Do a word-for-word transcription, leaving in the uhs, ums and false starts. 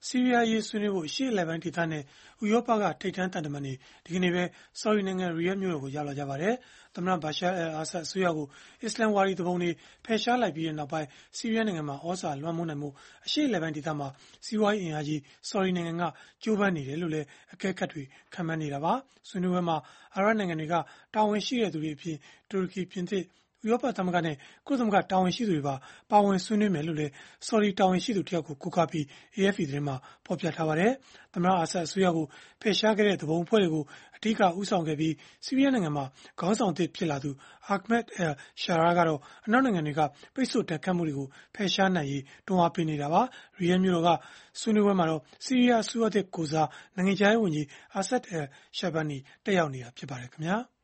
ဆီးရီးယားအရေးဆွေးနွေးဖို့ အရှေ့အလယ်ပိုင်းဒေသနဲ့ ဥရောပက ထိပ်တန်းသံတမန်တွေ ဒီကနေ့ပဲ ဆော်ဒီနိုင်ငံ ရီယာဒ်မြို့တော်ကို ရောက်လာကြပါတယ်။ သမ္မတ Bashar al-Assad အစိုးရကို အစ္စလာမ်ဝါဒီသူပုန်တွေ ဖယ်ရှားလိုက်ပြီးနောက်ပိုင်း ဆီးရီးယားနိုင်ငံမှာ သြဇာလွှမ်းမိုးနိုင်ဖို့ အရှေ့အလယ်ပိုင်းဒေသမှာ စီးပွားရေးအင်အားကြီး ဆော်ဒီနိုင်ငံက ကြိုးပမ်းနေတယ်လို့လည်း အကဲခတ်တွေ ခန့်မှန်းနေကြတာပါ။ ဆွေးနွေးပွဲမှာ အာရပ်နိုင်ငံတွေက တာဝန်ရှိသူတွေအပြင် တူရကီ၊ ပြင်သစ်၊ ဥရောပသမဂ္ဂနဲ့ ကုလသမဂ္ဂ တာဝန်ရှိသူတွေပါ ပါဝင်ဆွေးနွေးမယ်လို့လည်း ဆော်ဒီတာဝန်ရှိသူတယောက်ကို ကိုးကားပြီး အေအက်ဖ်ပီ သတင်းမှာ ဖော်ပြထားပါတယ်။ သမ္မတ Assad အစိုးရကို ဖယ်ရှားခဲ့တဲ့ သူပုန်အဖွဲ့တွေကို အဓိက ဦးဆောင်ခဲ့ပြီး ဆီးရီးယားနိုင်ငံမှာ ခေါင်းဆောင်သစ်ဖြစ်လာသူ Ahmed al-Sharaa ကတော့ အနောက်နိုင်ငံတွေက ပိတ်ဆို့ဒဏ်ခတ်မှုတွေကို ဖယ်ရှားနိုင်ရေး တွန်းအားပေးနေတာပါ။ ရီယာဒ်မြို့တော်က ဆွေးနွေးပွဲမှာတော့ ဆီးရီးယား အစိုးရသစ်ကိုယ်စား နိုင်ငံခြားရေးဝန်ကြီး Assad al-Shabaani တက်ရောက်နေတာ ဖြစ်ပါတယ်။